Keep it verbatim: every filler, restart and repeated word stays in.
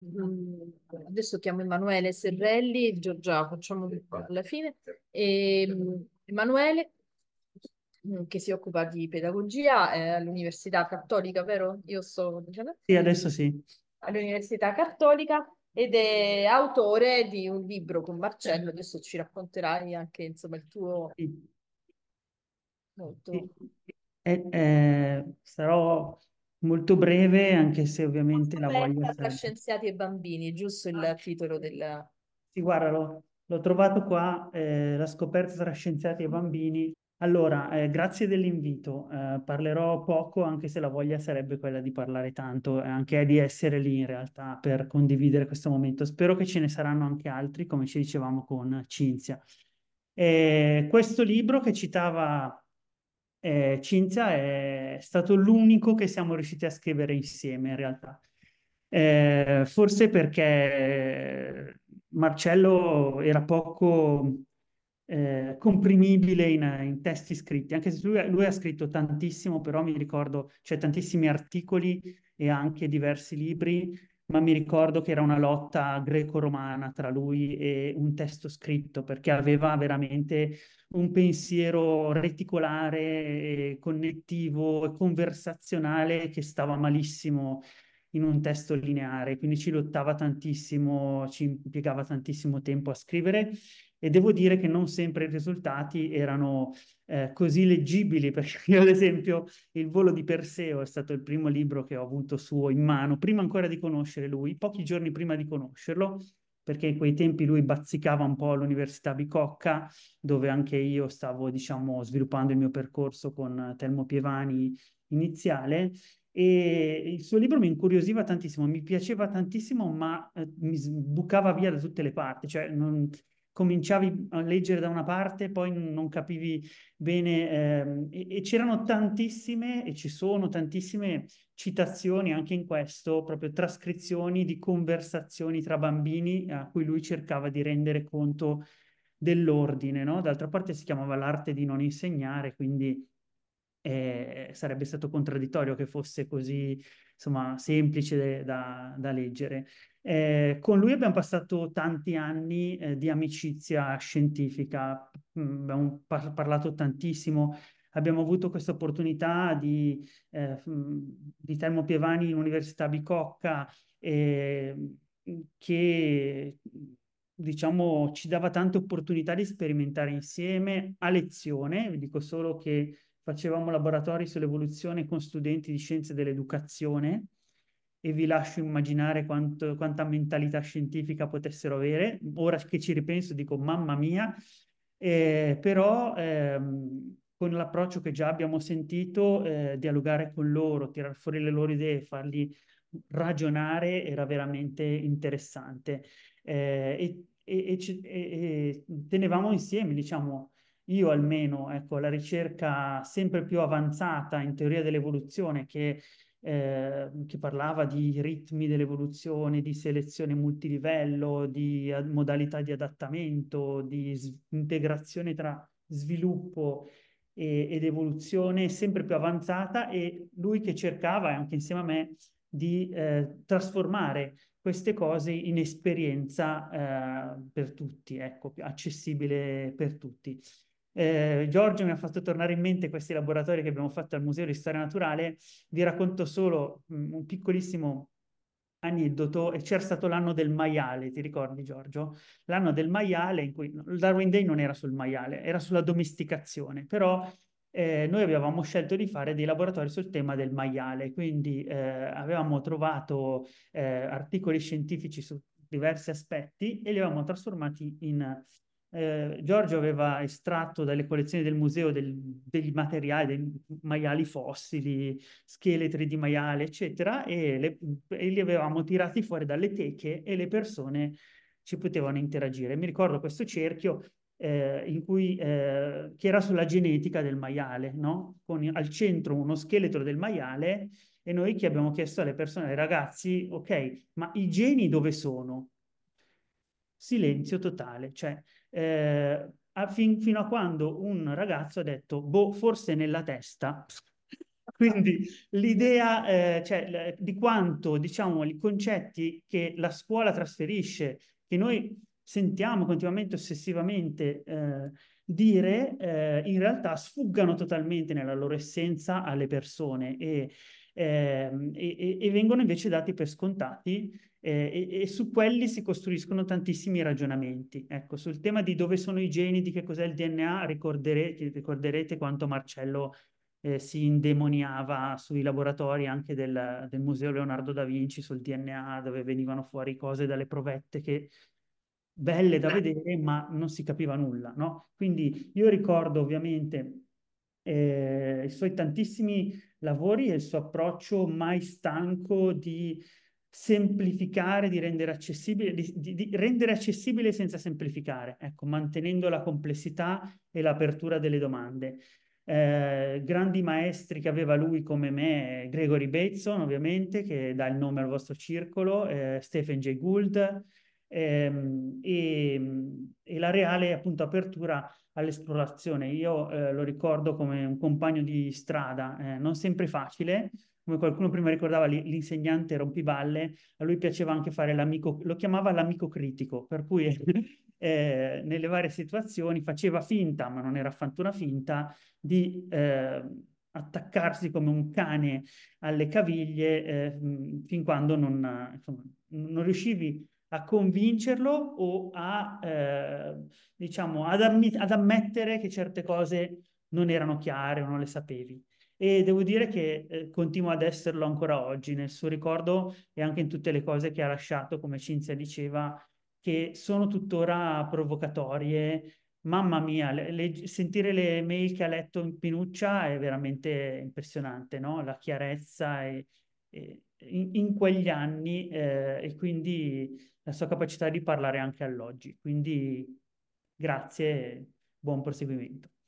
mm, adesso chiamo Emanuele Serrelli, Giorgia, facciamo tutto alla fine. E, mm, Emanuele, mm, che si occupa di pedagogia eh, all'Università Cattolica, vero? Io sto dicendo Sì, adesso sì. all'Università Cattolica ed è autore di un libro con Marcello. Adesso ci racconterai anche, insomma, il tuo Sì, molto sì. E- eh, sarò molto breve, anche se ovviamente la voglia scoperta tra sarebbe. scienziati e bambini, giusto il titolo del... Sì, guarda, l'ho l'ho trovato qua, eh, la scoperta tra scienziati e bambini. Allora, eh, grazie dell'invito. Eh, parlerò poco, anche se la voglia sarebbe quella di parlare tanto e anche di essere lì in realtà per condividere questo momento. Spero che ce ne saranno anche altri, come ci dicevamo con Cinzia. Eh, questo libro che citava eh, Cinzia è stato l'unico che siamo riusciti a scrivere insieme in realtà. Eh, forse perché Marcello era poco eh, comprimibile in, in testi scritti, anche se lui, lui ha scritto tantissimo, però mi ricordo, cioè tantissimi articoli e anche diversi libri, ma mi ricordo che era una lotta greco-romana tra lui e un testo scritto, perché aveva veramente un pensiero reticolare, e connettivo e conversazionale che stava malissimo in un testo lineare, quindi ci lottava tantissimo, ci impiegava tantissimo tempo a scrivere e devo dire che non sempre i risultati erano eh, così leggibili, perché io ad esempio Il volo di Perseo è stato il primo libro che ho avuto suo in mano, prima ancora di conoscere lui, pochi giorni prima di conoscerlo, perché in quei tempi lui bazzicava un po' all'Università Bicocca, dove anche io stavo, diciamo, sviluppando il mio percorso con Telmo Pievani iniziale, e il suo libro mi incuriosiva tantissimo, mi piaceva tantissimo, ma eh, mi sbucava via da tutte le parti, cioè non, cominciavi a leggere da una parte, poi non capivi bene, ehm, e, e c'erano tantissime, e ci sono tantissime citazioni anche in questo, proprio trascrizioni di conversazioni tra bambini a cui lui cercava di rendere conto dell'ordine, no? D'altra parte si chiamava L'arte di non insegnare, quindi eh, sarebbe stato contraddittorio che fosse così, insomma, semplice da, da leggere. Eh, con lui abbiamo passato tanti anni eh, di amicizia scientifica. Mm, abbiamo par- parlato tantissimo, abbiamo avuto questa opportunità di, eh, mm, di Telmo Pievani in Università Bicocca, eh, che diciamo ci dava tante opportunità di sperimentare insieme a lezione. Vi dico solo che facevamo laboratori sull'evoluzione con studenti di scienze dell'educazione e vi lascio immaginare quanto- quanta mentalità scientifica potessero avere. Ora che ci ripenso dico mamma mia. Eh, però ehm, con l'approccio che già abbiamo sentito, eh, dialogare con loro, tirar fuori le loro idee, farli ragionare era veramente interessante. Eh, e, e- e ci- e- e tenevamo insieme, diciamo, io almeno, ecco, la ricerca sempre più avanzata in teoria dell'evoluzione che, eh, che parlava di ritmi dell'evoluzione, di selezione multilivello, di eh, modalità di adattamento, di s- integrazione tra sviluppo e- ed evoluzione sempre più avanzata, e lui che cercava, anche insieme a me, di eh, trasformare queste cose in esperienza eh, per tutti, ecco, più accessibile per tutti. Eh, Giorgio mi ha fatto tornare in mente questi laboratori che abbiamo fatto al Museo di Storia Naturale. Vi racconto solo mh, un piccolissimo aneddoto, e c'era stato l'anno del maiale, ti ricordi Giorgio? L'anno del maiale in cui il Darwin Day non era sul maiale, era sulla domesticazione, però eh, noi avevamo scelto di fare dei laboratori sul tema del maiale, quindi eh, avevamo trovato eh, articoli scientifici su diversi aspetti e li avevamo trasformati in... Eh, Giorgio aveva estratto dalle collezioni del museo del- degli materiali, dei maiali fossili, scheletri di maiale, eccetera, e, le- e li avevamo tirati fuori dalle teche e le persone ci potevano interagire. Mi ricordo questo cerchio eh, in cui, eh, che era sulla genetica del maiale, no? Con al centro uno scheletro del maiale, e noi che abbiamo chiesto alle persone, ai ragazzi, ok, ma i geni dove sono? Silenzio totale, cioè eh, a fin- fino a quando un ragazzo ha detto, boh, forse nella testa. Quindi l'idea, eh, cioè, di quanto, diciamo, i concetti che la scuola trasferisce, che noi sentiamo continuamente, ossessivamente eh, dire, eh, in realtà sfuggano totalmente nella loro essenza alle persone e, ehm, e, e vengono invece dati per scontati eh, e, e su quelli si costruiscono tantissimi ragionamenti. Ecco, sul tema di dove sono i geni, di che cos'è il D N A, ricorderete, ricorderete quanto Marcello eh, si indemoniava sui laboratori anche del, del Museo Leonardo da Vinci sul D N A, dove venivano fuori cose dalle provette che belle da vedere, ma non si capiva nulla, no? Quindi io ricordo ovviamente eh, i suoi tantissimi lavori e il suo approccio mai stanco di semplificare, di rendere accessibile, di, di- di rendere accessibile senza semplificare, ecco, mantenendo la complessità e l'apertura delle domande. Eh, grandi maestri che aveva lui come me, Gregory Bateson, ovviamente, che dà il nome al vostro circolo, eh, Stephen Jay Gould, ehm, e, e la reale appunto apertura all'esplorazione. Io eh, lo ricordo come un compagno di strada, eh, non sempre facile, come qualcuno prima ricordava, l'insegnante rompiballe, a lui piaceva anche fare l'amico, lo chiamava l'amico critico, per cui eh, nelle varie situazioni faceva finta, ma non era affatto una finta, di eh, attaccarsi come un cane alle caviglie eh, fin quando non, insomma, non riuscivi a convincerlo o a, eh, diciamo, ad, ammi- ad ammettere che certe cose non erano chiare o non le sapevi. E devo dire che eh, continua ad esserlo ancora oggi nel suo ricordo e anche in tutte le cose che ha lasciato, come Cinzia diceva, che sono tuttora provocatorie. Mamma mia, le- le- sentire le mail che ha letto in Pinuccia è veramente impressionante, no? La chiarezza e, e- in, in quegli anni eh, e quindi la sua capacità di parlare anche all'oggi. Quindi grazie e buon proseguimento.